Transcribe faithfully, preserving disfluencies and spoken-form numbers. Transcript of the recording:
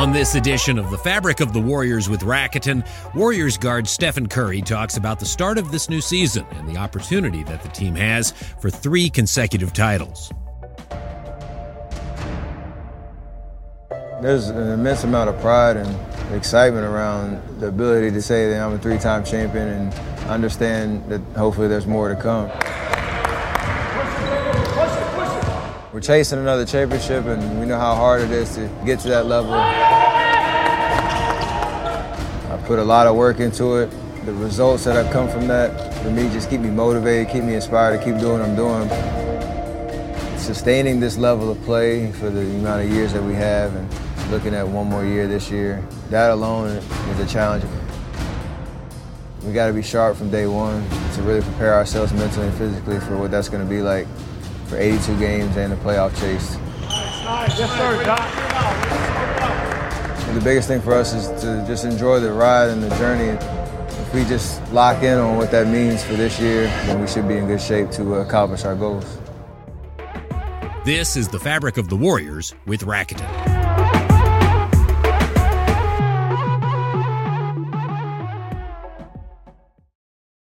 On this edition of The Fabric of the Warriors with Rakuten, Warriors guard Stephen Curry talks about the start of this new season and the opportunity that the team has for three consecutive titles. There's an immense amount of pride and excitement around the ability to say that I'm a three-time champion and understand that hopefully there's more to come. We're chasing another championship, and we know how hard it is to get to that level. I put a lot of work into it. The results that have come from that, for me, just keep me motivated, keep me inspired to keep doing what I'm doing. Sustaining this level of play for the amount of years that we have and looking at one more year this year, that alone is a challenge. We got to be sharp from day one to really prepare ourselves mentally and physically for what that's going to be like for eighty-two games and the playoff chase. Nice. Yes, sir, Doc. The biggest thing for us is to just enjoy the ride and the journey. If we just lock in on what that means for this year, then we should be in good shape to accomplish our goals. This is The Fabric of the Warriors with Rakuten.